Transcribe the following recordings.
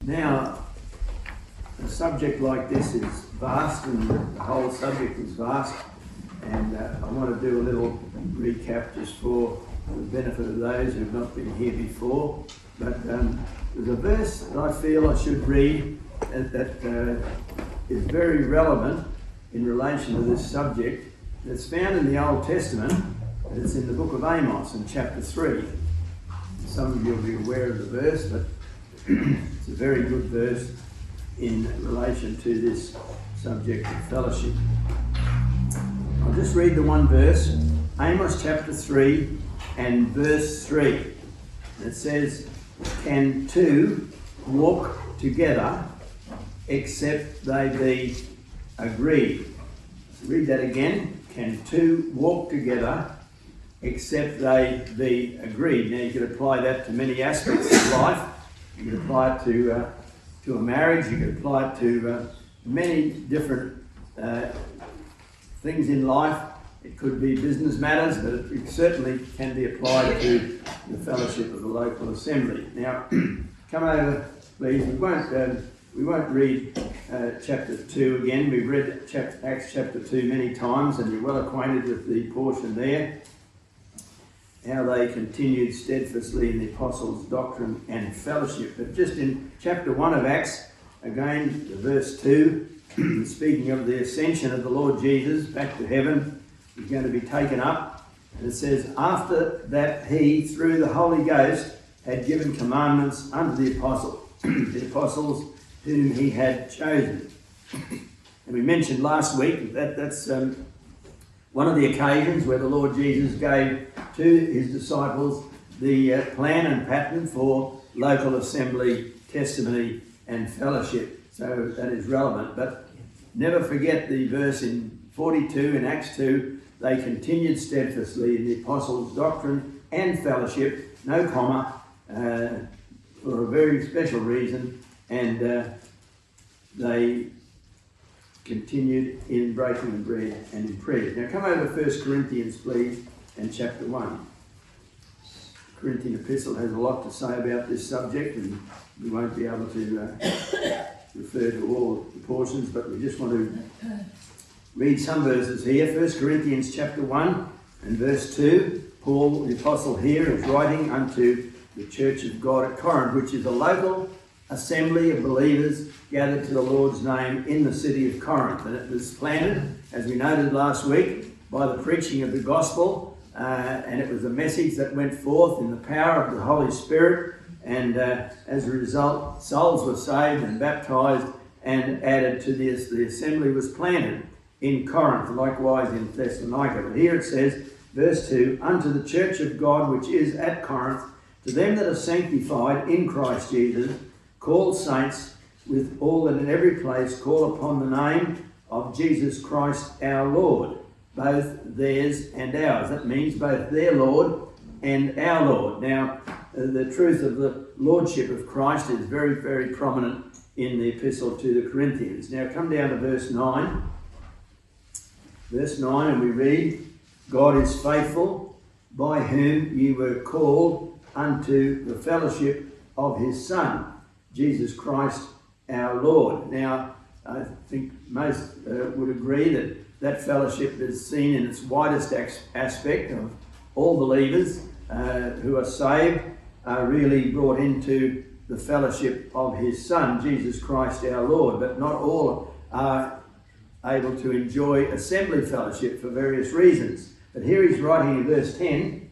Now, a subject like this is vast, and the whole subject is vast, and I want to do a little recap just for the benefit of those who have not been here before. But there's a verse that I feel I should read that is very relevant in relation to this subject. It's found in the Old Testament, and it's in the book of Amos in chapter 3. Some of you will be aware of the verse, but it's a very good verse in relation to this subject of fellowship. I'll just read the one verse, Amos chapter 3 and verse 3. It says, "Can two walk together except they be agreed?" Read that again. Can two walk together except they be agreed? Now you could apply that to many aspects of life. You could apply it to a marriage. You could apply it to many different things in life. It could be business matters, but it certainly can be applied to the fellowship of the local assembly. Now, come over, please. We won't read chapter 2 again. We've read Acts chapter 2 many times, and you're well acquainted with the portion there. How they continued steadfastly in the apostles' doctrine and fellowship. But just in chapter 1 of Acts, again, verse 2, speaking of the ascension of the Lord Jesus back to heaven, he's going to be taken up. And it says, "After that he, through the Holy Ghost, had given commandments unto the apostles, whom he had chosen." And we mentioned last week that that's one of the occasions where the Lord Jesus gave to his disciples the plan and pattern for local assembly, testimony and fellowship. So that is relevant. But never forget the verse in 42 in Acts 2, "They continued steadfastly in the apostles' doctrine and fellowship," no comma, for a very special reason, and they continued in breaking of bread and in prayer. Now come over to 1 Corinthians, please, and chapter 1. The Corinthian epistle has a lot to say about this subject, and we won't be able to refer to all the portions, but we just want to read some verses here. 1 Corinthians chapter 1 and verse 2. Paul, the apostle here, is writing unto the church of God at Corinth, which is a local assembly of believers gathered to the Lord's name in the city of Corinth. And it was planted, as we noted last week, by the preaching of the gospel, and it was a message that went forth in the power of the Holy Spirit, and as a result, souls were saved and baptized and added to this. The assembly was planted in Corinth, likewise in Thessalonica. But here it says, verse 2, "Unto the church of God which is at Corinth, to them that are sanctified in Christ Jesus, called saints, with all that in every place call upon the name of Jesus Christ our Lord, both theirs and ours." That means both their Lord and our Lord. Now, the truth of the Lordship of Christ is very, very prominent in the epistle to the Corinthians. Now, come down to verse 9. Verse 9, and we read, "God is faithful, by whom ye were called unto the fellowship of his Son, Jesus Christ our Lord." Now, I think most would agree that that fellowship is seen in its widest aspect of all believers who are saved are really brought into the fellowship of his Son, Jesus Christ our Lord. But not all are able to enjoy assembly fellowship for various reasons. But here he's writing in verse 10,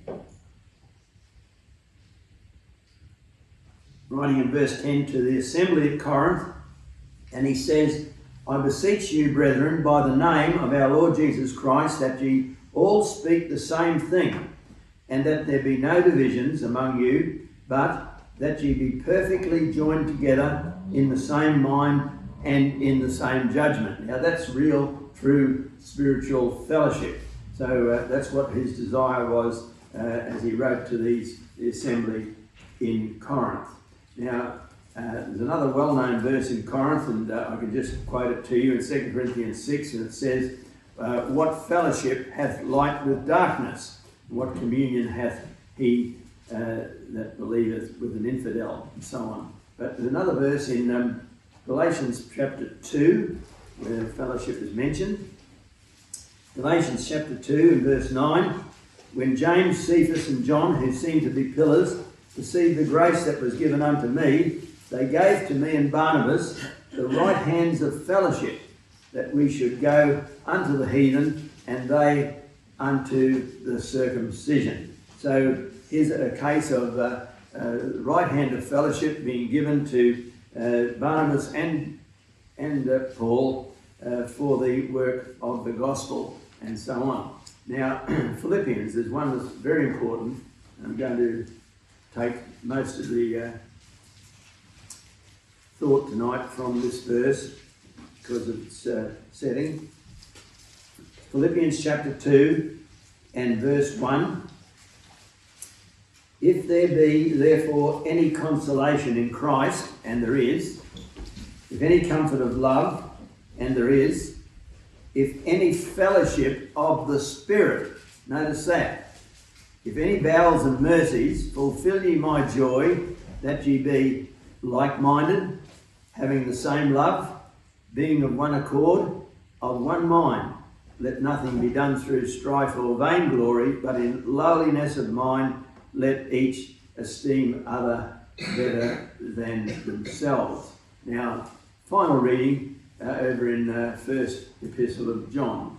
to the assembly at Corinth, and he says, "I beseech you, brethren, by the name of our Lord Jesus Christ, that ye all speak the same thing, and that there be no divisions among you, but that ye be perfectly joined together in the same mind and in the same judgment." Now that's real, true spiritual fellowship. So that's what his desire was as he wrote to the assembly in Corinth. Now, there's another well-known verse in Corinth, and I can just quote it to you in 2 Corinthians 6, and it says, "What fellowship hath light with darkness? What communion hath he that believeth with an infidel?" and so on. But there's another verse in Galatians chapter 2 where fellowship is mentioned. Galatians chapter 2 and verse 9. When James, Cephas and John, who seemed to be pillars, perceived the grace that was given unto me, they gave to me and Barnabas the right hands of fellowship, that we should go unto the heathen, and they unto the circumcision. So here's a case of right hand of fellowship being given to Barnabas and Paul for the work of the gospel and so on. Now, Philippians is one that's very important. I'm going to take most of the thought tonight from this verse because of its setting. Philippians chapter 2 and verse 1. If there be therefore any consolation in Christ, and there is, if any comfort of love, and there is, if any fellowship of the Spirit, notice that, if any bowels and mercies, fulfill ye my joy, that ye be like-minded, having the same love, being of one accord, of one mind. Let nothing be done through strife or vainglory, but in lowliness of mind let each esteem other better than themselves. Now, final reading over in first epistle of John.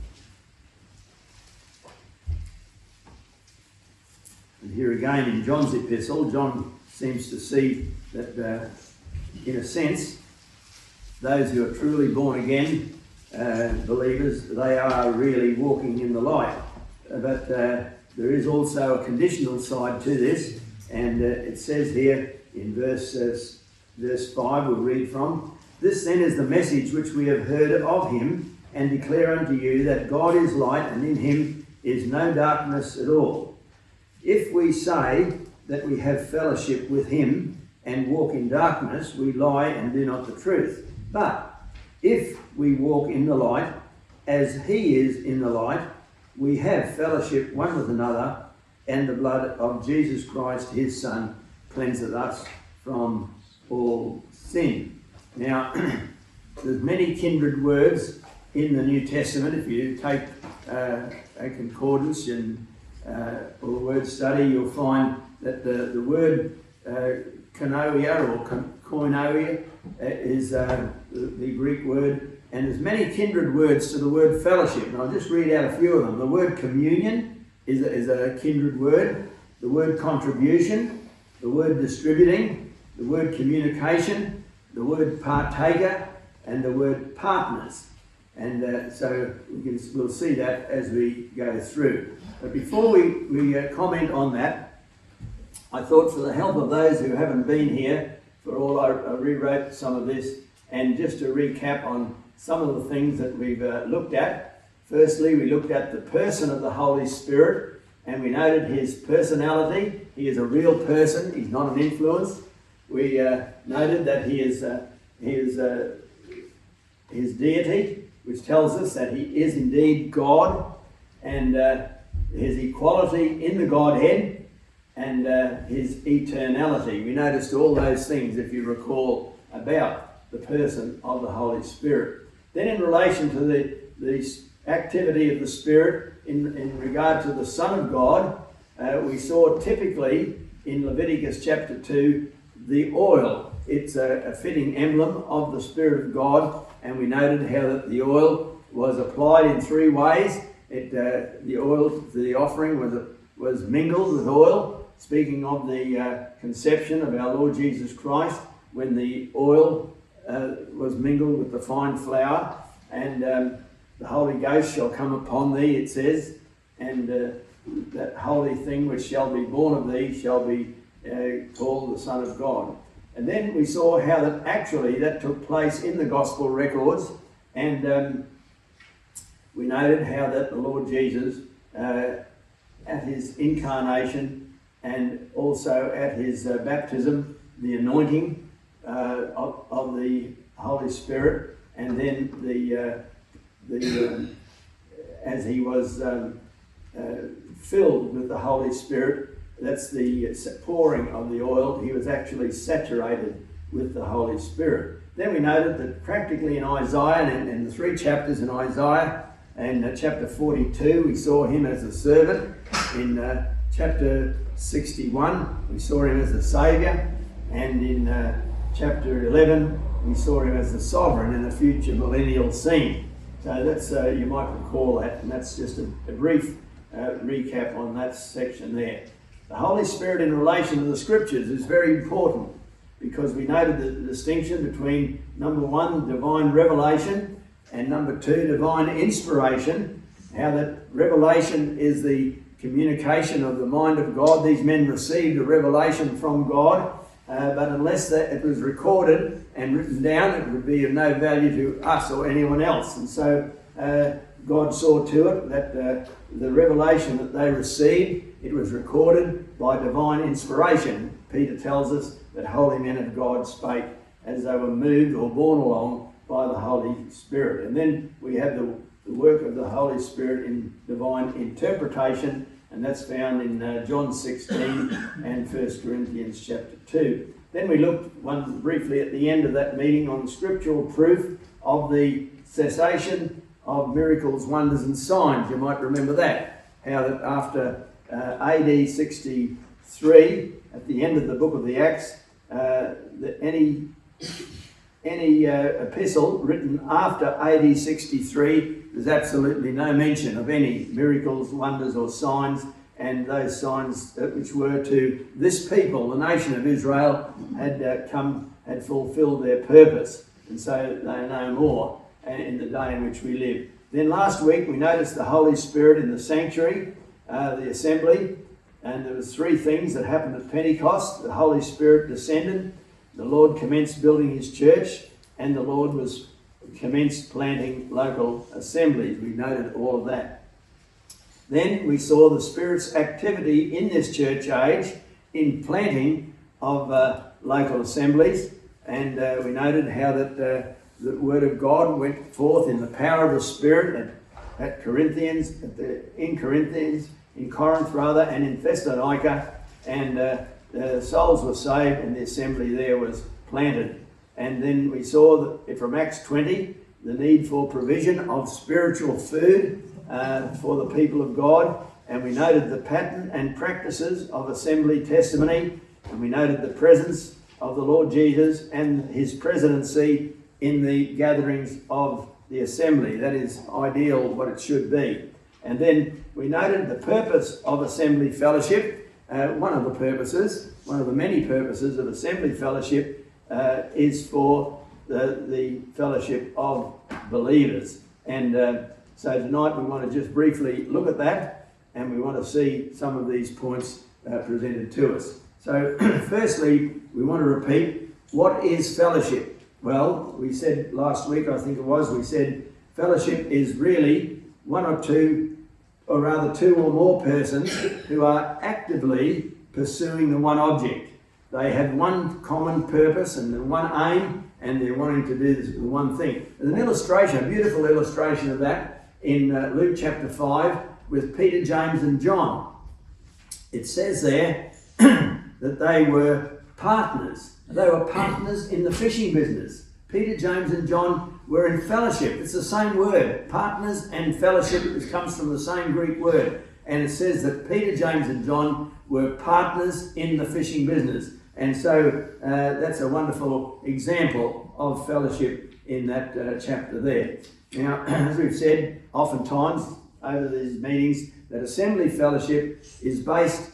And here again in John's epistle, John seems to see that in a sense, those who are truly born again believers, they are really walking in the light. But there is also a conditional side to this, and it says here in verse 5, we'll read from, this then is the message which we have heard of him, and declare unto you that God is light, and in him is no darkness at all. If we say that we have fellowship with him and walk in darkness, we lie and do not the truth. But if we walk in the light, as he is in the light, we have fellowship one with another, and the blood of Jesus Christ, his Son, cleanseth us from all sin. Now, there's many kindred words in the New Testament. If you take a concordance and or a word study, you'll find that the word koinonia or koinonia is the Greek word, and there's many kindred words to the word fellowship. And I'll just read out a few of them. The word communion is a kindred word. The word contribution, the word distributing, the word communication, the word partaker, and the word partners. And so we'll see that as we go through. But before we comment on that, I thought for the help of those who haven't been here, for all I rewrote some of this, and just to recap on some of the things that we've looked at. Firstly, we looked at the person of the Holy Spirit, and we noted his personality. He is a real person, he's not an influence. We noted that he is his deity, which tells us that he is indeed God, and his equality in the Godhead, and his eternality. We noticed all those things, if you recall, about the person of the Holy Spirit. Then in relation to the activity of the Spirit in regard to the Son of God, we saw typically in Leviticus chapter 2 the oil. It's a fitting emblem of the Spirit of God, and we noted how that the oil was applied in three ways. The oil for the offering was mingled with oil, speaking of the conception of our Lord Jesus Christ, when the oil was mingled with the fine flour, and the Holy Ghost shall come upon thee, it says, and that holy thing which shall be born of thee shall be called the Son of God. And then we saw how that actually that took place in the Gospel records, and we noted how that the Lord Jesus, at his incarnation and also at his baptism, the anointing of the Holy Spirit, and then as he was filled with the Holy Spirit, that's the pouring of the oil. He was actually saturated with the Holy Spirit. Then we noted that practically in Isaiah, and in the 3 chapters in Isaiah, and chapter 42, we saw him as a servant. In chapter 61, we saw him as a saviour. And in chapter 11, we saw him as the sovereign in the future millennial scene. So that's, you might recall that, and that's just a brief recap on that section there. The Holy Spirit in relation to the Scriptures is very important, because we noted the distinction between, number 1, divine revelation, and number 2, divine inspiration. How that revelation is the communication of the mind of God. These men received a revelation from God, but unless it was recorded and written down, it would be of no value to us or anyone else. And so God saw to it that the revelation that they received, it was recorded by divine inspiration. Peter tells us that holy men of God spake as they were moved or borne along by the Holy Spirit. And then we have the work of the Holy Spirit in divine interpretation, and that's found in John 16 and 1 Corinthians chapter 2. Then we looked briefly at the end of that meeting on scriptural proof of the cessation of miracles, wonders and signs. You might remember that, how that after AD 63, at the end of the book of the Acts, that any epistle written after AD 63, there's absolutely no mention of any miracles, wonders or signs, and those signs which were to this people, the nation of Israel, had fulfilled their purpose, and so they are no more in the day in which we live. Then last week we noticed the Holy Spirit in the sanctuary, the assembly, and there was 3 things that happened at Pentecost. The Holy Spirit descended, the Lord commenced building his church, and the Lord commenced planting local assemblies. We noted all of that. Then we saw the Spirit's activity in this church age in planting of local assemblies, and we noted how that the Word of God went forth in the power of the Spirit in Corinth, and in Thessalonica, and souls were saved, and the assembly there was planted. And then we saw that from Acts 20, the need for provision of spiritual food for the people of God, and we noted the pattern and practices of assembly testimony, and we noted the presence of the Lord Jesus and his presidency in the gatherings of the assembly. That is ideal, what it should be. And then we noted the purpose of assembly fellowship. One of the many purposes of assembly fellowship is for the fellowship of believers. And so tonight we want to just briefly look at that, and we want to see some of these points presented to us. So firstly, we want to repeat, what is fellowship? Well, we said last week, I think it was, we said fellowship is really two or more persons who are actively pursuing the one object. They have one common purpose and one aim, and they're wanting to do the one thing. There's an illustration, a beautiful illustration of that in Luke chapter 5 with Peter, James and John. It says there that they were partners. They were partners in the fishing business. Peter, James and John were in fellowship. It's the same word. Partners and fellowship, it comes from the same Greek word. And it says that Peter, James and John were partners in the fishing business. And so that's a wonderful example of fellowship in that chapter there. Now, as we've said oftentimes over these meetings, that assembly fellowship is based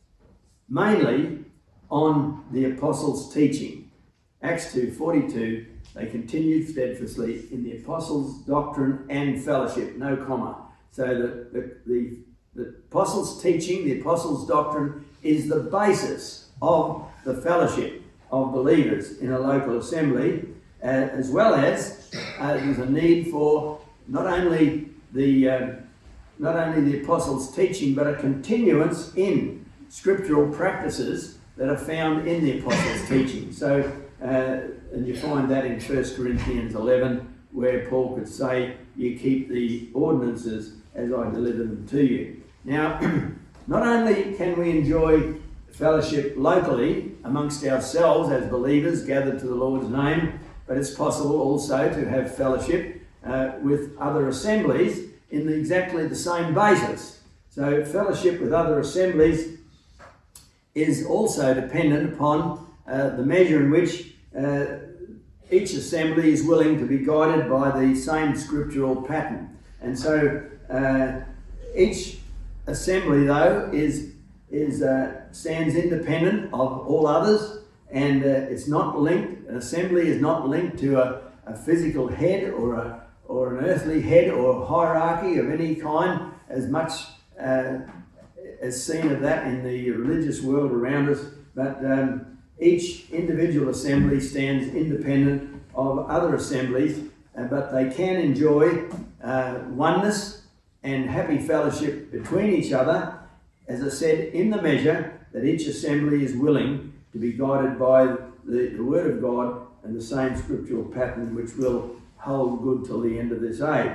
mainly on the apostles' teaching. Acts 2:42, they continued steadfastly in the apostles' doctrine and fellowship, no comma. So the apostles' teaching, the apostles' doctrine is the basis of the fellowship of believers in a local assembly, as well as there's a need for not only the apostles' teaching, but a continuance in scriptural practices that are found in the apostles' teaching. So, and you find that in 1 Corinthians 11, where Paul could say, "You keep the ordinances as I deliver them to you." Now, not only can we enjoy fellowship locally amongst ourselves as believers gathered to the Lord's name, but it's possible also to have fellowship with other assemblies in exactly the same basis. So fellowship with other assemblies is also dependent upon the measure in which each assembly is willing to be guided by the same scriptural pattern. And so each assembly, though, stands independent of all others, and it's not linked. An assembly is not linked to a physical head or an earthly head or a hierarchy of any kind, as much as seen of that in the religious world around us. But each individual assembly stands independent of other assemblies, but they can enjoy oneness and happy fellowship between each other, as I said, in the measure that each assembly is willing to be guided by the Word of God and the same scriptural pattern which will hold good till the end of this age.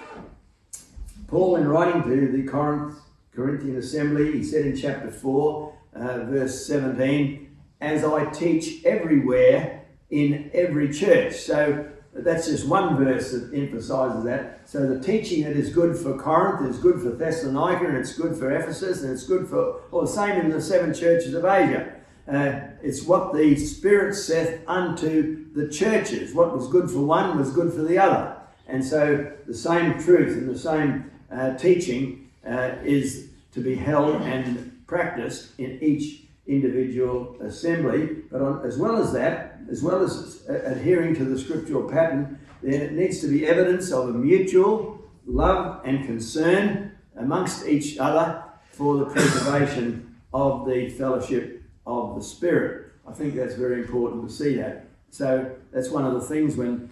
Paul, in writing to the Corinthian assembly, he said in chapter 4, verse 17, "As I teach everywhere in every church." So that's just one verse that emphasises that. So the teaching that is good for Corinth is good for Thessalonica, and it's good for Ephesus, and it's good for, the same in the 7 churches of Asia. It's what the Spirit saith unto the churches. What was good for one was good for the other. And so the same truth and the same teaching is to be held and practiced in each individual assembly. But as well as that, as well as adhering to the scriptural pattern, there needs to be evidence of a mutual love and concern amongst each other for the preservation of the fellowship of the Spirit. I think that's very important to see that. So that's one of the things when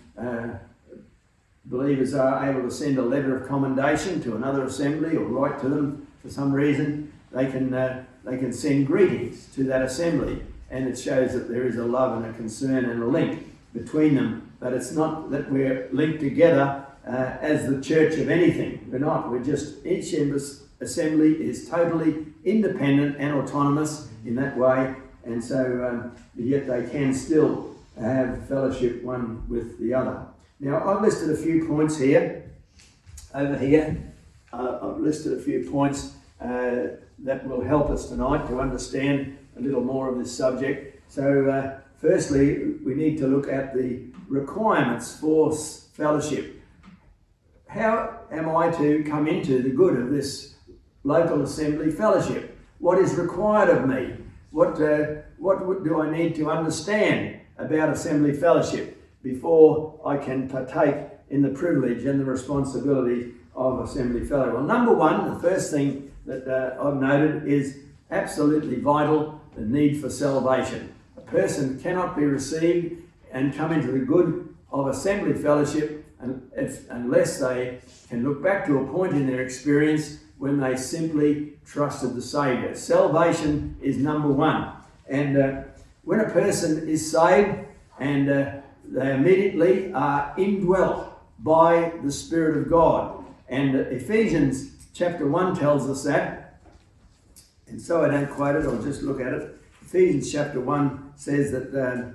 believers are able to send a letter of commendation to another assembly or write to them for some reason, they can send greetings to that assembly, and it shows that there is a love and a concern and a link between them. But it's not that we're linked together as the church of anything. We're not. We're just, each assembly is totally independent and autonomous in that way, and so yet they can still have fellowship one with the other. Now, I've listed a few points here, over here. I've listed a few points that will help us tonight to understand a little more of this subject. So, firstly, we need to look at the requirements for fellowship. How am I to come into the good of this local assembly fellowship? What is required of me? What do I need to understand about assembly fellowship before I can partake in the privilege and the responsibility of assembly fellowship? Well, number one, the first thing that I've noted is absolutely vital, the need for salvation. A person cannot be received and come into the good of assembly fellowship unless they can look back to a point in their experience when they simply trusted the Saviour. Salvation is number one. And when a person is saved and they immediately are indwelt by the Spirit of God. And Ephesians chapter 1 tells us that. And so I don't quote it, I'll just look at it. Ephesians chapter 1 says that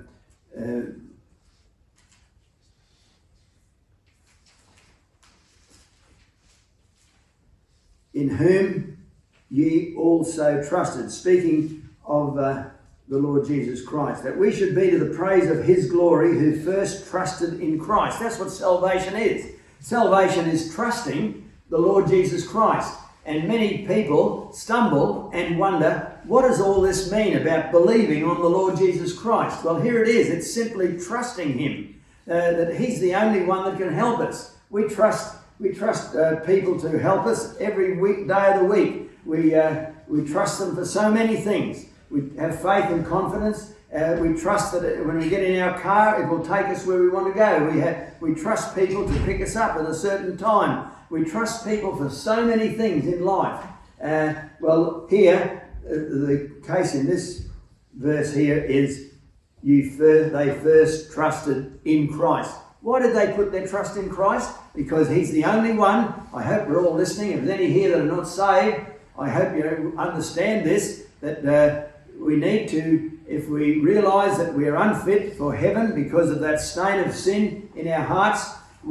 in whom ye also trusted, speaking of the Lord Jesus Christ, that we should be to the praise of his glory who first trusted in Christ. That's what salvation is. Salvation is trusting the Lord Jesus Christ. And many people stumble and wonder, what does all this mean about believing on the Lord Jesus Christ? Well, here it is. It's simply trusting him, that he's the only one that can help us. We trust people to help us every day of the week. We trust them for so many things. We have faith and confidence. We trust that when we get in our car, it will take us where we want to go. We trust people to pick us up at a certain time. We trust people for so many things in life. Well, here, the case in this verse here is they first trusted in Christ. Why did they put their trust in Christ? Because he's the only one. I hope we're all listening. If there's any here that are not saved, I hope you understand this, that we need to, if we realise that we are unfit for heaven because of that stain of sin in our hearts,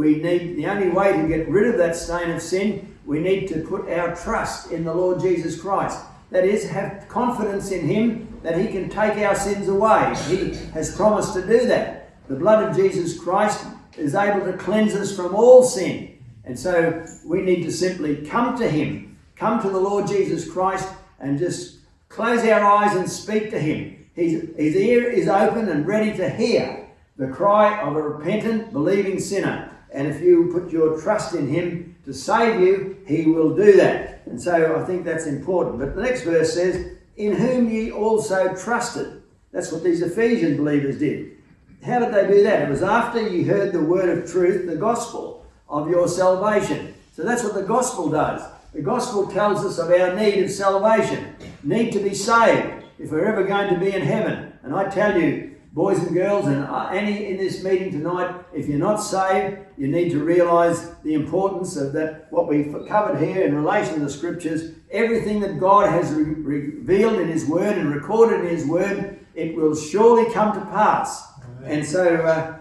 the only way to get rid of that stain of sin, we need to put our trust in the Lord Jesus Christ. That is, have confidence in Him that He can take our sins away. He has promised to do that. The blood of Jesus Christ is able to cleanse us from all sin. And so we need to simply come to Him, come to the Lord Jesus Christ, and just close our eyes and speak to Him. His ear is open and ready to hear the cry of a repentant, believing sinner. And if you put your trust in Him to save you, He will do that. And so I think that's important. But the next verse says, in whom ye also trusted. That's what these Ephesian believers did. How did they do that? It was after you heard the word of truth, the gospel of your salvation. So that's what the gospel does. The gospel tells us of our need of salvation, need to be saved if we're ever going to be in heaven. And I tell you, boys and girls, and any in this meeting tonight, if you're not saved, you need to realise the importance of that, what we've covered here in relation to the Scriptures. Everything that God has revealed in His Word and recorded in His Word, it will surely come to pass. Amen. And so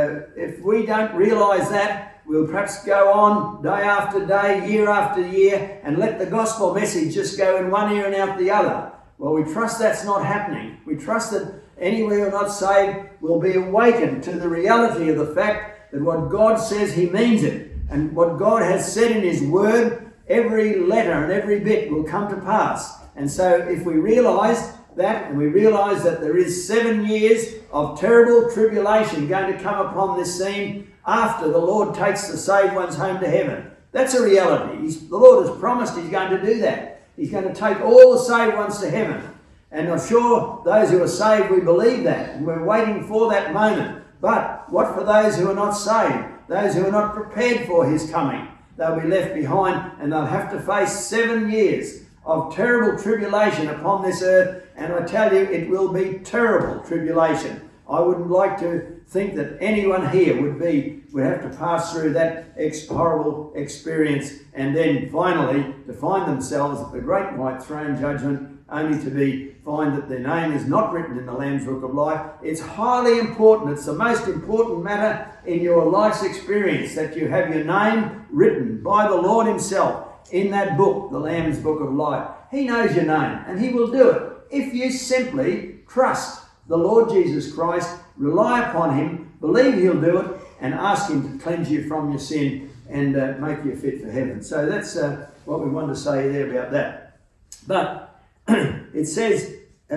if we don't realise that, we'll perhaps go on day after day, year after year, and let the gospel message just go in one ear and out the other. Well, we trust that's not happening. We trust that anywhere we're not saved will be awakened to the reality of the fact that what God says, He means it. And what God has said in His Word, every letter and every bit will come to pass. And so if we realise that, and we realise that there is 7 years of terrible tribulation going to come upon this scene after the Lord takes the saved ones home to heaven. That's a reality. The Lord has promised He's going to do that. He's going to take all the saved ones to heaven. And I'm sure those who are saved, we believe that. And we're waiting for that moment. But what for those who are not saved? Those who are not prepared for His coming? They'll be left behind and they'll have to face 7 years of terrible tribulation upon this earth. And I tell you, it will be terrible tribulation. I wouldn't like to think that anyone here would have to pass through that horrible experience and then finally to find themselves at the great white throne judgment, only to find that their name is not written in the Lamb's Book of Life. It's highly important. It's the most important matter in your life's experience, that you have your name written by the Lord Himself in that book, the Lamb's Book of Life. He knows your name and He will do it if you simply trust the Lord Jesus Christ, rely upon Him, believe He'll do it, and ask Him to cleanse you from your sin and make you fit for heaven. So that's what we want to say there about that. But it says,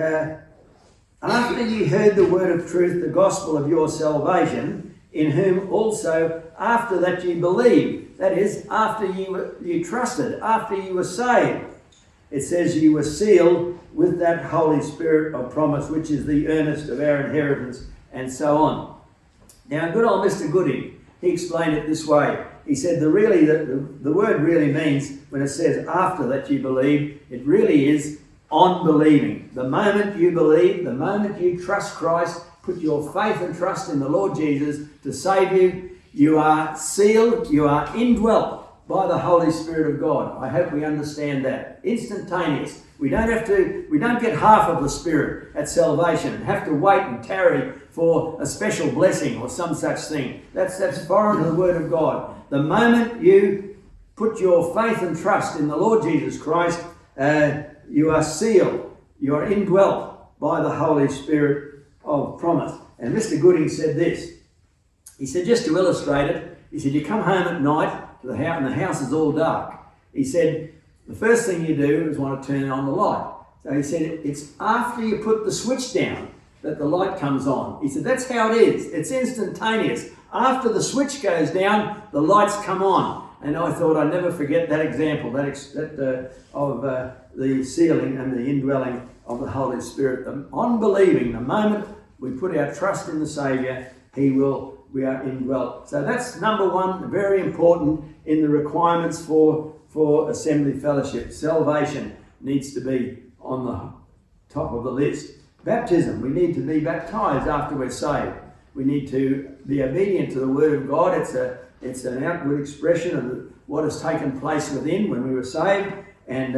after ye heard the word of truth, the gospel of your salvation, in whom also after that ye believed. That is, after you trusted, after you were saved. It says you were sealed with that Holy Spirit of promise, which is the earnest of our inheritance, and so on. Now, good old Mr. Gooding, he explained it this way. He said the word really means, when it says after that you believe, it really is on believing. The moment you believe, the moment you trust Christ, put your faith and trust in the Lord Jesus to save you, you are sealed, you are indwelt by the Holy Spirit of God. I hope we understand that. Instantaneous. We don't get half of the Spirit at salvation and have to wait and tarry for a special blessing or some such thing. That's foreign to the Word of God. The moment you put your faith and trust in the Lord Jesus Christ, you are sealed. You are indwelt by the Holy Spirit of promise. And Mr. Gooding said this. He said, just to illustrate it, he said, you come home at night to the house and the house is all dark. He said, the first thing you do is want to turn on the light. So he said, it's after you put the switch down that the light comes on. He said, that's how it is. It's instantaneous. After the switch goes down, the lights come on. And I thought I'd never forget that example, of the sealing and the indwelling of the Holy Spirit. The unbelieving, the moment we put our trust in the Saviour, we are indwelt. So that's number one, very important in the requirements for assembly fellowship. Salvation needs to be on the top of the list. Baptism, we need to be baptised after we're saved. We need to be obedient to the Word of God. It's an outward expression of what has taken place within when we were saved. And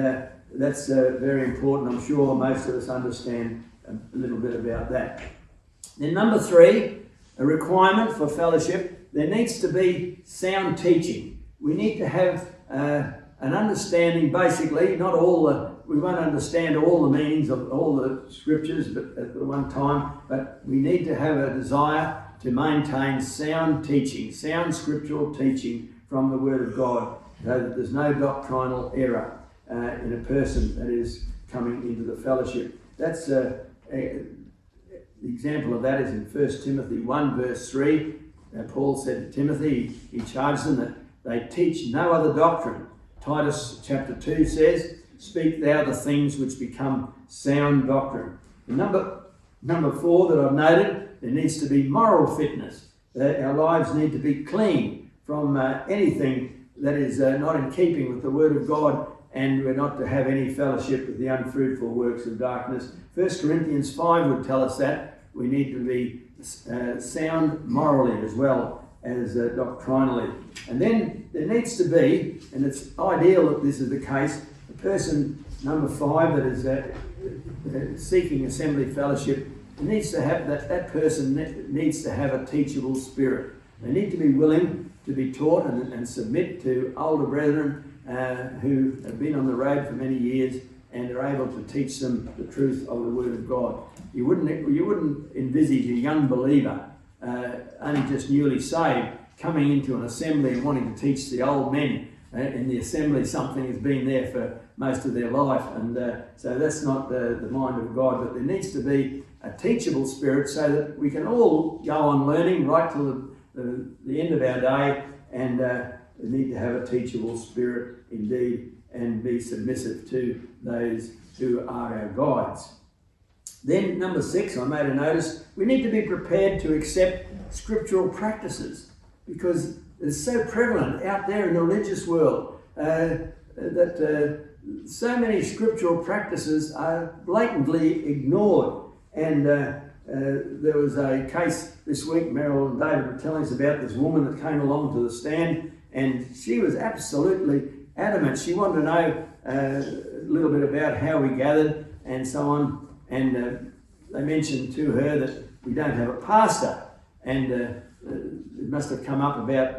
that's very important. I'm sure most of us understand a little bit about that. Then number 3, a requirement for fellowship, there needs to be sound teaching. We need to have an understanding, basically, we won't understand all the meanings of all the scriptures at one time, but we need to have a desire to maintain sound teaching, sound scriptural teaching from the Word of God, so that there's no doctrinal error in a person that is coming into the fellowship. That's the example of that is in 1 Timothy 1 verse 3. Paul said to Timothy, he charged them that they teach no other doctrine. Titus chapter 2 says, speak thou the things which become sound doctrine. And number 4 that I've noted, there needs to be moral fitness. Our lives need to be clean from anything that is not in keeping with the Word of God, and we're not to have any fellowship with the unfruitful works of darkness. 1 Corinthians 5 would tell us that we need to be sound morally as well as doctrinally. And then there needs to be, and it's ideal that this is the case, the person, number 5, that is seeking assembly fellowship, needs to have that person needs to have a teachable spirit. They need to be willing to be taught and submit to older brethren who have been on the road for many years and are able to teach them the truth of the Word of God. You wouldn't envisage a young believer, only just newly saved, coming into an assembly and wanting to teach the old men in the assembly something has been there for most of their life. And so that's not the mind of God, but there needs to be a teachable spirit so that we can all go on learning right till the end of our day, and need to have a teachable spirit indeed and be submissive to those who are our guides. Then number 6, I made a notice, we need to be prepared to accept scriptural practices, because it's so prevalent out there in the religious world that so many scriptural practices are blatantly ignored. And there was a case this week, Meryl and David were telling us about this woman that came along to the stand, and she was absolutely adamant. She wanted to know a little bit about how we gathered and so on. And they mentioned to her that we don't have a pastor. And it must have come up about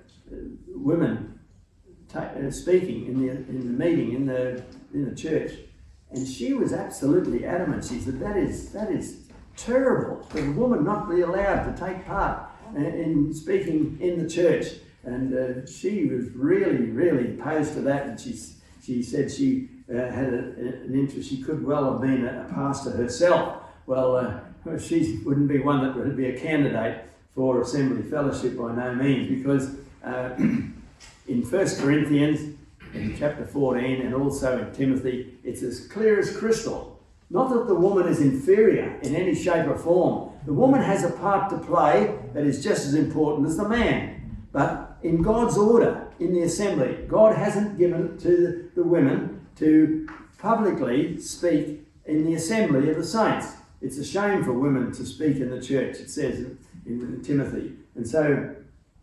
women speaking in the meeting in the church. And she was absolutely adamant. She said, that is terrible for a woman not be allowed to take part in speaking in the church. And she was really, really opposed to that. And she said she had an interest. She could well have been a pastor herself. Well, she wouldn't be one that would be a candidate for assembly fellowship by no means, because in 1 Corinthians, in chapter 14, and also in Timothy, it's as clear as crystal. Not that the woman is inferior in any shape or form. The woman has a part to play that is just as important as the man. But in God's order, in the assembly, God hasn't given to the women to publicly speak in the assembly of the saints. It's a shame for women to speak in the church, it says in Timothy. And so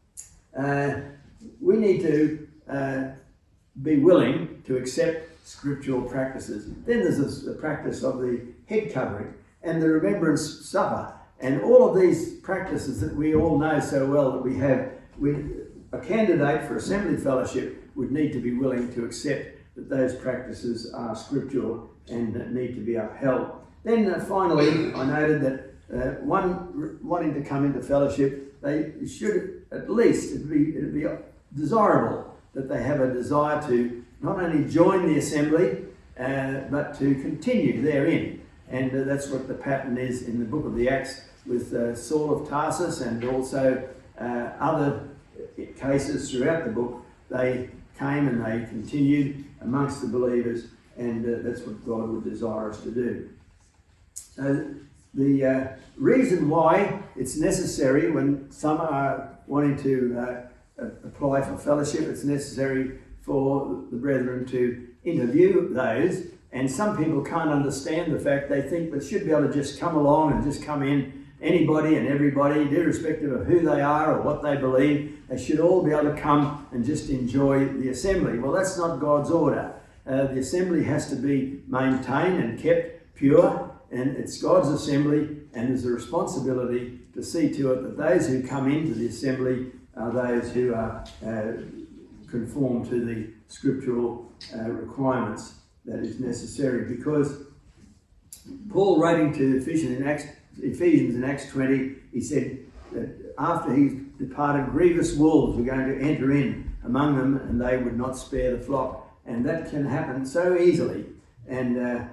we need to be willing to accept scriptural practices. Then there's the practice of the head covering and the remembrance supper, and all of these practices that we all know so well that we have. A candidate for assembly fellowship would need to be willing to accept that those practices are scriptural and need to be upheld. Then finally, I noted that one wanting to come into fellowship, they should at least, it'd be desirable that they have a desire to not only join the assembly, but to continue therein. And that's what the pattern is in the book of the Acts with Saul of Tarsus, and also other cases throughout the book. They came and they continued amongst the believers, and that's what God would desire us to do. So the reason why it's necessary when some are wanting to apply for fellowship, it's necessary for the brethren to interview those, and some people can't understand the fact. They think they should be able to just come along and just come in, anybody and everybody, irrespective of who they are or what they believe. They should all be able to come and just enjoy the assembly. Well, that's not God's order. The assembly has to be maintained and kept pure, and it's God's assembly, and there's a responsibility to see to it that those who come into the assembly are those who are conform to the scriptural requirements that is necessary. Because Paul, writing to Ephesians in Acts 20, he said that after he departed, grievous wolves were going to enter in among them, and they would not spare the flock. And that can happen so easily. And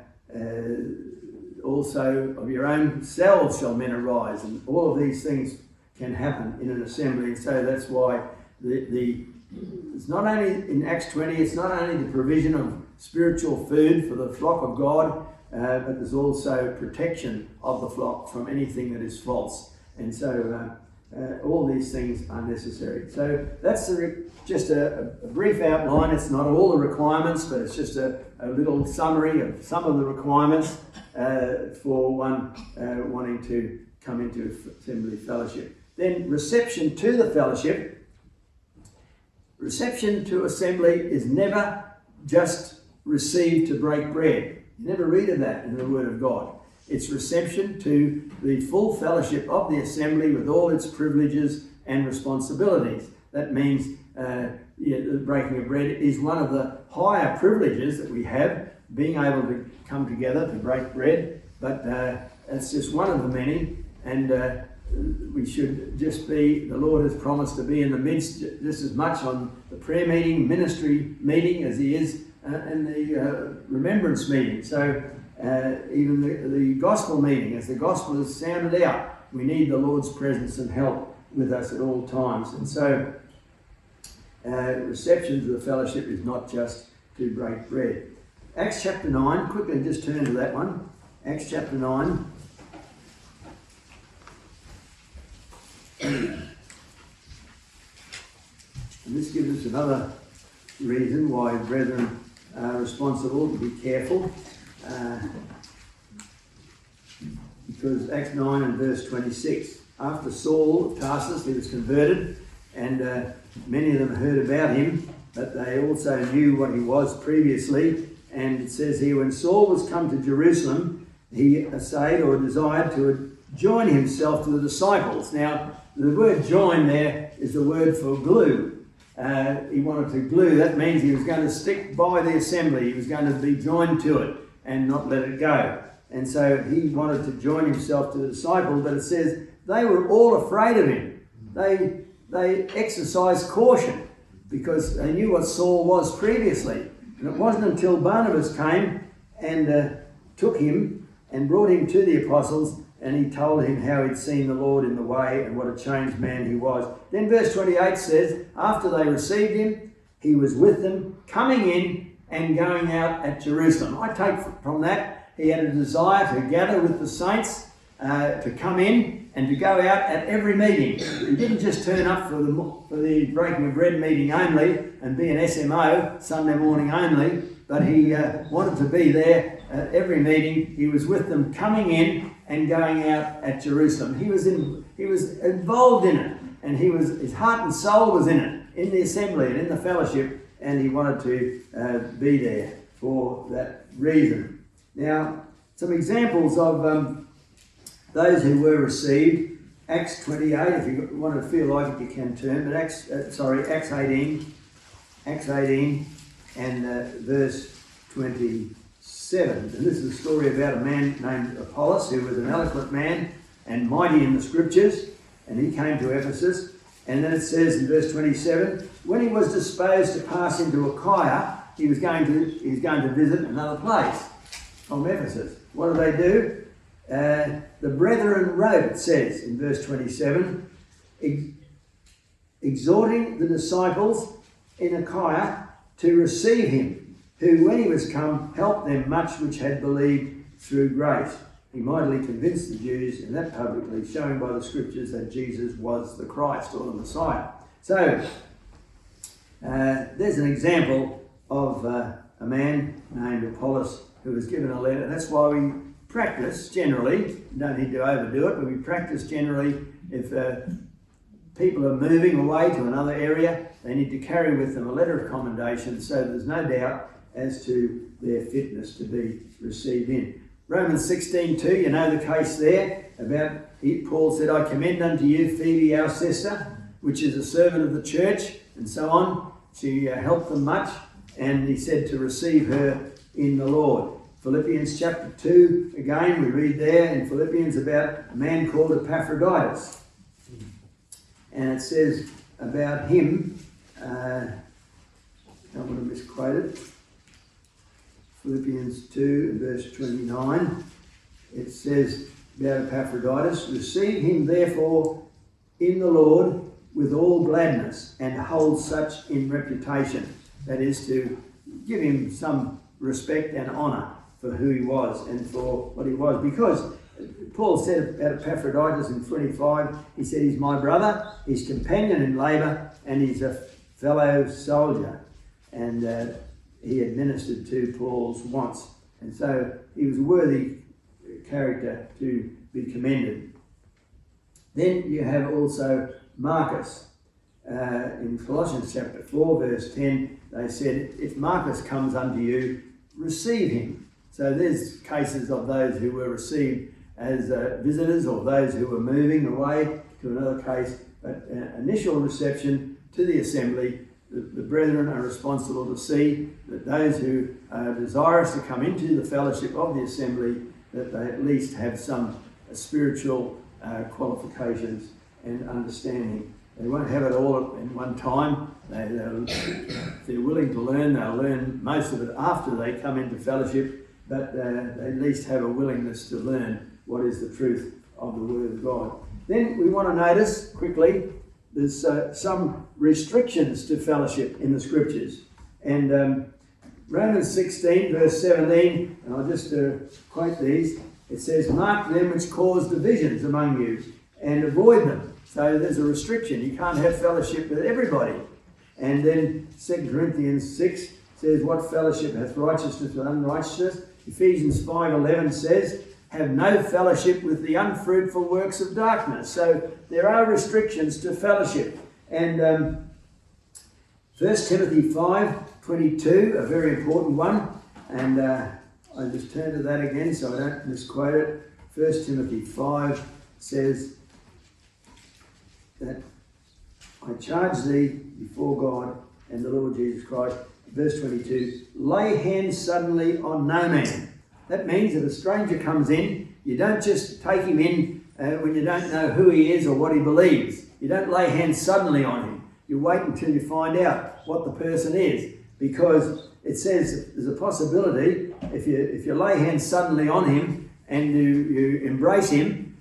also, of your own selves shall men arise, and all of these things can happen in an assembly. And so that's why it's not only in Acts 20, it's not only the provision of spiritual food for the flock of God, but there's also protection of the flock from anything that is false. And so all these things are necessary. So that's just a brief outline. It's not all the requirements, but it's just a little summary of some of the requirements for one wanting to come into assembly fellowship. Then reception to the fellowship. Reception to assembly is never just received to break bread. You never read of that in the Word of God. It's reception to the full fellowship of the assembly with all its privileges and responsibilities. That means the breaking of bread is one of the higher privileges that we have, being able to come together to break bread, but it's just one of the many, and we should just be, the Lord has promised to be in the midst just as much on the prayer meeting, ministry meeting, as he is in the remembrance meeting. So even the gospel meeting, as the gospel is sounded out, we need the Lord's presence and help with us at all times. And so reception to the fellowship is not just to break bread. Acts chapter 9, quickly just turn to that one. Acts chapter 9. And this gives us another reason why brethren are responsible to be careful. Because Acts 9 and verse 26, after Saul of Tarsus, he was converted, and many of them heard about him, but they also knew what he was previously. And it says here, when Saul was come to Jerusalem, he essayed or desired to join himself to the disciples. Now, the word join there is the word for glue. He wanted to glue. That means he was going to stick by the assembly. He was going to be joined to it and not let it go. And so he wanted to join himself to the disciples, but it says they were all afraid of him. They exercised caution because they knew what Saul was previously. And it wasn't until Barnabas came and took him and brought him to the apostles, and he told him how he'd seen the Lord in the way and what a changed man he was. Then verse 28 says, after they received him, he was with them, coming in and going out at Jerusalem. I take from that he had a desire to gather with the saints, to come in and to go out at every meeting. He didn't just turn up for the breaking of bread meeting only and be an SMO, Sunday morning only, but he wanted to be there at every meeting. He was with them, coming in and going out at Jerusalem. He was involved in it, and his heart and soul was in it, in the assembly and in the fellowship, and he wanted to be there for that reason. Now, some examples of those who were received. Acts 28, if you want to feel like it, you can turn, but Acts 18 and verse 27. And this is a story about a man named Apollos, who was an eloquent man and mighty in the scriptures, and he came to Ephesus. And then it says in verse 27, when he was disposed to pass into Achaia, he was going to visit another place from Ephesus. What do they do? The brethren wrote, it says in verse 27, exhorting the disciples in Achaia to receive him, who, when he was come, helped them much which had believed through grace. He mightily convinced the Jews, and that publicly, showing by the scriptures that Jesus was the Christ or the Messiah. So, there's an example of a man named Apollos who was given a letter. That's why we practice generally, you don't need to overdo it, but we practice generally if people are moving away to another area, they need to carry with them a letter of commendation so there's no doubt as to their fitness to be received in. Romans 16:2, you know the case there about Paul said, I commend unto you Phoebe our sister, which is a servant of the church, and so on. She helped them much, and he said to receive her in the Lord. Philippians chapter 2, again, we read there in Philippians about a man called Epaphroditus. And it says about him, I don't want to misquote it, Philippians 2, verse 29, it says about Epaphroditus, receive him therefore in the Lord with all gladness, and hold such in reputation. That is, to give him some respect and honour for who he was and for what he was. Because Paul said about Epaphroditus in 25, he said he's my brother, his companion in labour, and he's a fellow soldier. And he had ministered to Paul's wants. And so he was a worthy character to be commended. Then you have also Marcus. In Colossians chapter 4, verse 10, they said, if Marcus comes unto you, receive him. So there's cases of those who were received as visitors, or those who were moving away to another case. But initial reception to the assembly, the brethren are responsible to see that those who are desirous to come into the fellowship of the assembly, that they at least have some spiritual qualifications and understanding. They won't have it all in one time. If they're willing to learn, they'll learn most of it after they come into fellowship, but they at least have a willingness to learn what is the truth of the Word of God. Then we want to notice quickly, there's some restrictions to fellowship in the Scriptures. And Romans 16, verse 17, and I'll just quote these. It says, mark them which cause divisions among you, and avoid them. So there's a restriction. You can't have fellowship with everybody. And then 2 Corinthians 6 says, what fellowship hath righteousness with unrighteousness? Ephesians 5:11 says, have no fellowship with the unfruitful works of darkness. So there are restrictions to fellowship. And 1 Timothy 5:22, a very important one. And I just turn to that again so I don't misquote it. 1 Timothy 5 says that I charge thee before God and the Lord Jesus Christ, verse 22, lay hands suddenly on no man. That means if a stranger comes in, you don't just take him in when you don't know who he is or what he believes. You don't lay hands suddenly on him. You wait until you find out what the person is, because it says there's a possibility if you lay hands suddenly on him and you embrace him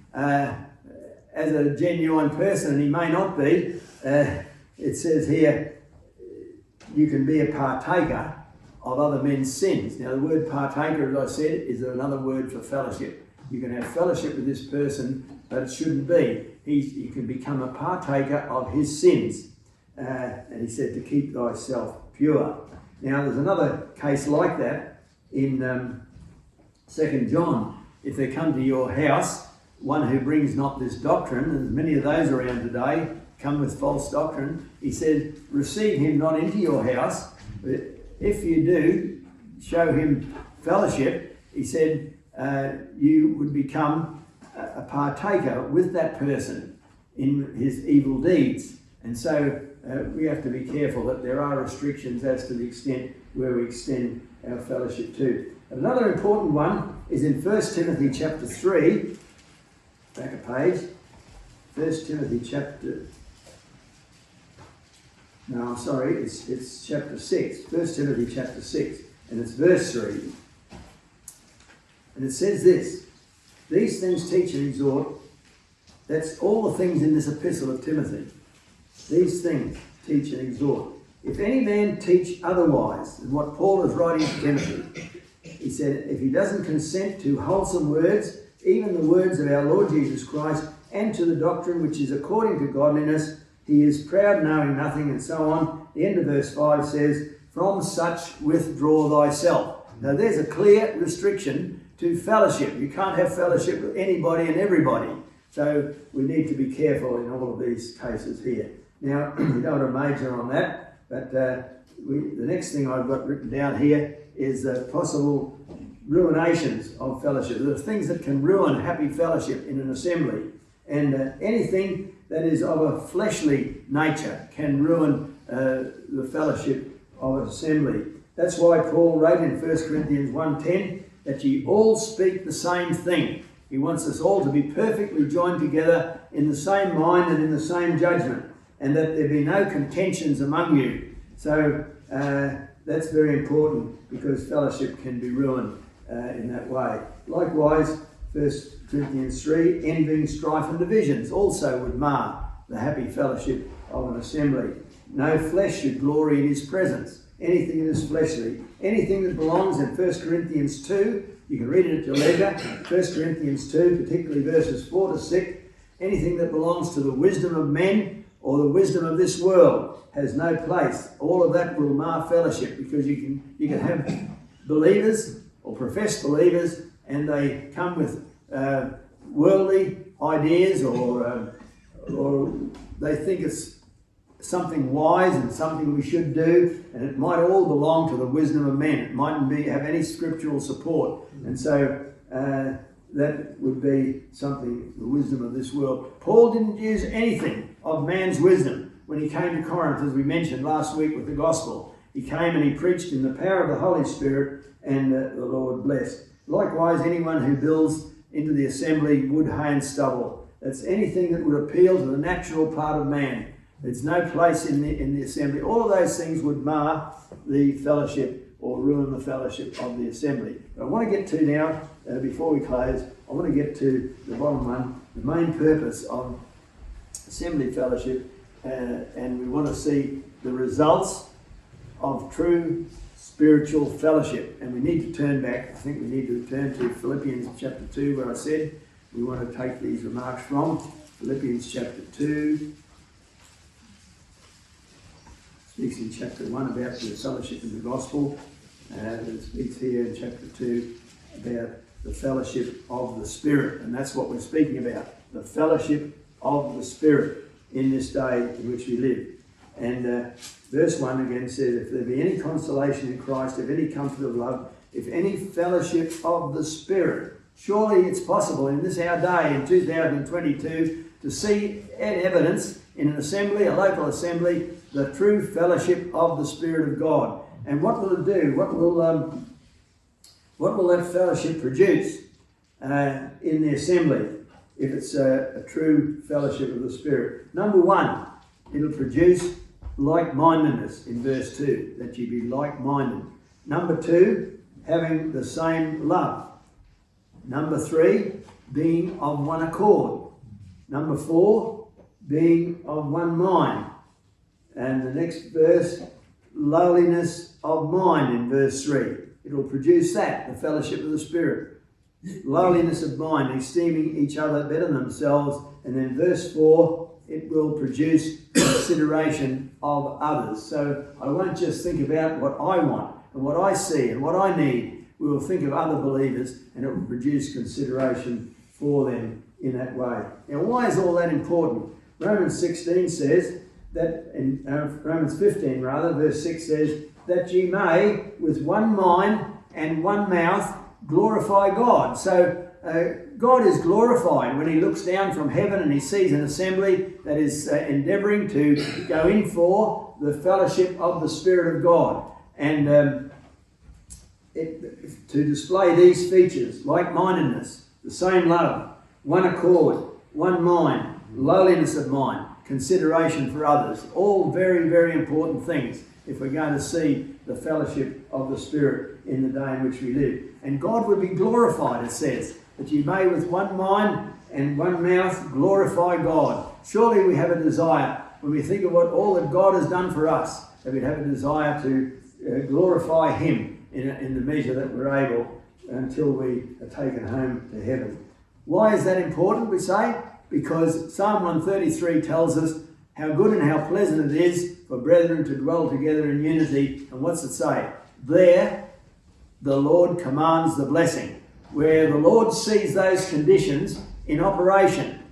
as a genuine person, and he may not be, it says here, you can be a partaker of other men's sins. Now the word partaker, as I said, is another word for fellowship. You can have fellowship with this person, but it shouldn't be. You can become a partaker of his sins. And he said to keep thyself pure. Now there's another case like that in 2 John. If they come to your house, one who brings not this doctrine, and there's many of those around today, come with false doctrine, he said, receive him not into your house. But if you do, show him fellowship, he said, you would become a partaker with that person in his evil deeds. And so we have to be careful that there are restrictions as to the extent where we extend our fellowship to. Another important one is in 1 Timothy chapter 3, back a page, 1 Timothy chapter, no, I'm sorry, it's chapter 6, 1 Timothy chapter 6, and it's verse 3. And it says this, these things teach and exhort, that's all the things in this epistle of Timothy. These things teach and exhort. If any man teach otherwise than what Paul is writing to Timothy, he said, if he doesn't consent to wholesome words, even the words of our Lord Jesus Christ, and to the doctrine which is according to godliness, he is proud, knowing nothing, and so on. The end of verse 5 says, from such withdraw thyself. Now there's a clear restriction to fellowship. You can't have fellowship with anybody and everybody. So we need to be careful in all of these cases here. Now, we don't want to major on that, But the next thing I've got written down here is possible ruinations of fellowship. There are things that can ruin happy fellowship in an assembly. And anything that is of a fleshly nature can ruin the fellowship of an assembly. That's why Paul wrote in 1 Corinthians 1:10 that ye all speak the same thing. He wants us all to be perfectly joined together in the same mind and in the same judgment, and that there be no contentions among you. So that's very important, because fellowship can be ruined in that way. Likewise, 1 Corinthians 3, envying, strife and divisions also would mar the happy fellowship of an assembly. No flesh should glory in his presence. Anything that is fleshly, anything that belongs in 1 Corinthians 2, you can read it at your leisure, 1 Corinthians 2, particularly verses 4 to 6, anything that belongs to the wisdom of men or the wisdom of this world has no place. All of that will mar fellowship, because you can have believers or professed believers, and they come with worldly ideas, or they think it's something wise and something we should do, and it might all belong to the wisdom of men. It mightn't have any scriptural support, and so that would be something, the wisdom of this world. Paul didn't use anything of man's wisdom when he came to Corinth, as we mentioned last week with the gospel. He came and he preached in the power of the Holy Spirit, and the Lord blessed. Likewise, anyone who builds into the assembly wood, hay and stubble. That's anything that would appeal to the natural part of man. There's no place in the assembly. All of those things would mar the fellowship or ruin the fellowship of the assembly. But I want to get to now, before we close, I want to get to the bottom one, the main purpose of assembly fellowship, and we want to see the results of true spiritual fellowship. And we need to turn back. I think we need to turn to Philippians chapter 2, where I said we want to take these remarks from. Philippians chapter 2. Speaks in chapter 1 about the fellowship in the gospel. It speaks here in chapter 2 about the fellowship of the Spirit. And that's what we're speaking about. The fellowship of the Spirit in this day in which we live. And verse 1 again says, if there be any consolation in Christ, if any comfort of love, if any fellowship of the Spirit. Surely it's possible in this our day, in 2022, to see evidence in an assembly, a local assembly, the true fellowship of the Spirit of God. And what will it do? What will that fellowship produce in the assembly if it's a true fellowship of the Spirit? Number one, it'll produce like-mindedness in verse 2, that you be like-minded. Number 2, having the same love. Number 3, being of one accord. Number 4, being of one mind. And the next verse, lowliness of mind in verse 3. It will produce that, the fellowship of the Spirit. Lowliness of mind, esteeming each other better than themselves. And then verse 4, it will produce consideration of others. So I won't just think about what I want and what I see and what I need. We will think of other believers, and it will produce consideration for them in that way. Now, why is all that important? Romans 16 says that, in Romans 15 rather, verse 6 says, that ye may with one mind and one mouth glorify God. So God is glorified when he looks down from heaven and he sees an assembly that is endeavouring to go in for the fellowship of the Spirit of God. And to display these features, like-mindedness, the same love, one accord, one mind, lowliness of mind, consideration for others, all very, very important things if we're going to see the fellowship of the Spirit in the day in which we live. And God would be glorified, it says, that you may with one mind and one mouth glorify God. Surely we have a desire, when we think of what all that God has done for us, that we'd have a desire to glorify him in the measure that we're able until we are taken home to heaven. Why is that important, we say? Because Psalm 133 tells us how good and how pleasant it is for brethren to dwell together in unity. And what's it say? There the Lord commands the blessing. Where the Lord sees those conditions in operation,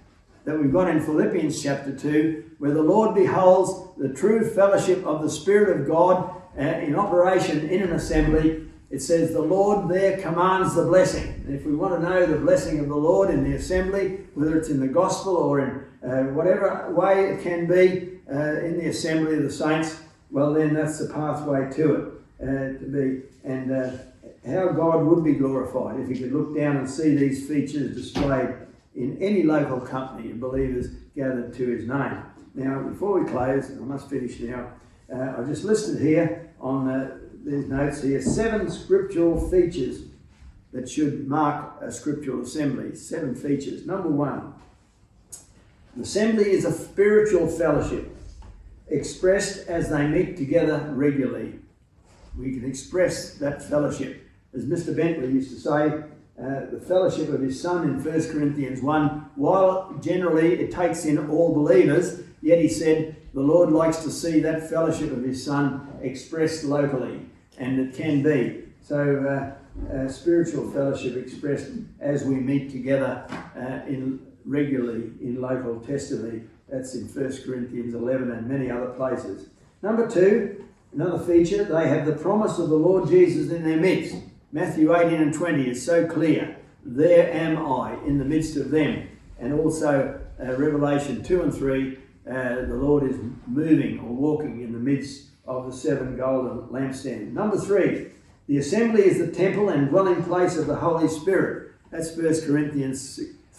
that we've got in Philippians chapter 2, where the Lord beholds the true fellowship of the Spirit of God in operation in an assembly. It says the Lord there commands the blessing. And if we want to know the blessing of the Lord in the assembly, whether it's in the gospel or in whatever way it can be in the assembly of the saints, well then that's the pathway to it, to be. And how God would be glorified if he could look down and see these features displayed in any local company of believers gathered to his name. Now, before we close, I must finish now, I just listed here on these notes here 7 scriptural features that should mark a scriptural assembly. 7 features. Number 1, the assembly is a spiritual fellowship expressed as they meet together regularly. We can express that fellowship. As Mr. Bentley used to say, the fellowship of his Son in 1 Corinthians 1, while generally it takes in all believers, yet he said the Lord likes to see that fellowship of his Son expressed locally, and it can be. So spiritual fellowship expressed as we meet together regularly in local testimony. That's in 1 Corinthians 11 and many other places. Number 2, another feature, they have the promise of the Lord Jesus in their midst. Matthew 18 and 20 is so clear. There am I in the midst of them. And also Revelation 2 and 3, the Lord is moving or walking in the midst of the 7 golden lampstands. Number 3, the assembly is the temple and dwelling place of the Holy Spirit. That's 1 Corinthians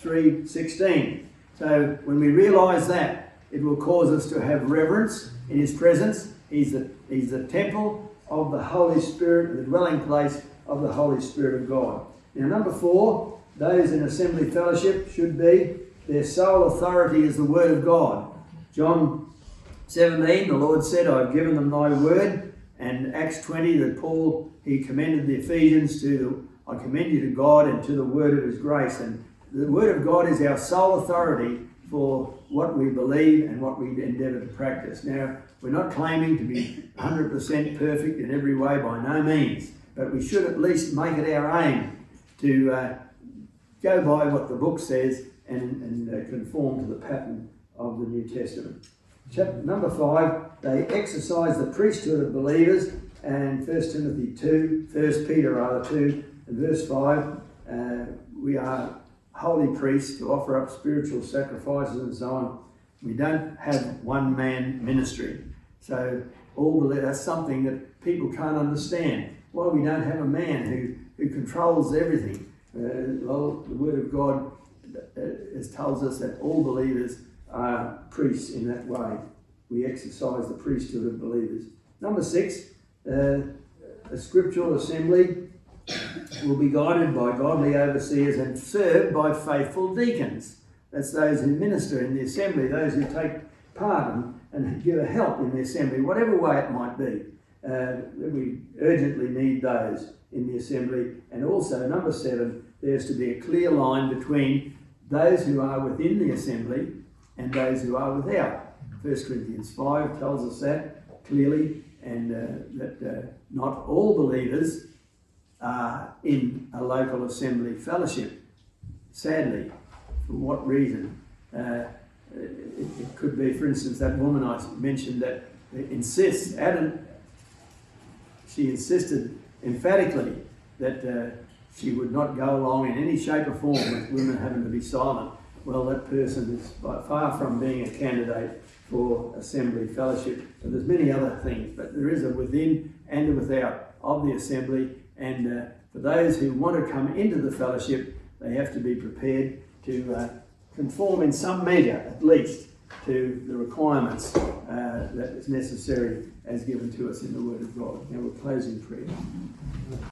3:16. So when we realise that, it will cause us to have reverence in his presence. He's the temple of the Holy Spirit, the dwelling place of the Holy Spirit of God. Now, number 4, those in assembly fellowship should be, their sole authority is the word of God. John 17, the Lord said, I've given them thy word. And Acts 20, that Paul, he commended the Ephesians to, I commend you to God and to the word of his grace. And the word of God is our sole authority for what we believe and what we endeavour to practice. Now, we're not claiming to be 100% perfect in every way, by no means. But we should at least make it our aim to go by what the book says and conform to the pattern of the New Testament. Number 5, they exercise the priesthood of believers, and 1 Peter 2, and verse 5, we are holy priests to offer up spiritual sacrifices and so on. We don't have one-man ministry. So that's something that people can't understand. Why we don't have a man who controls everything. Well, the Word of God tells us that all believers are priests in that way. We exercise the priesthood of believers. Number 6, a scriptural assembly will be guided by godly overseers and served by faithful deacons. That's those who minister in the assembly, those who take part and give a help in the assembly, whatever way it might be. We urgently need those in the assembly. And also, number 7, there's to be a clear line between those who are within the assembly and those who are without. 1 Corinthians 5 tells us that clearly, and that not all believers are in a local assembly fellowship. Sadly, for what reason? It could be, for instance, that woman I mentioned that insists, she insisted emphatically that she would not go along in any shape or form with women having to be silent. Well, that person is far from being a candidate for assembly fellowship. So there's many other things, but there is a within and a without of the assembly. And for those who want to come into the fellowship, they have to be prepared to conform in some measure, at least, to the requirements that is necessary as given to us in the Word of God. Now we'll close in prayer.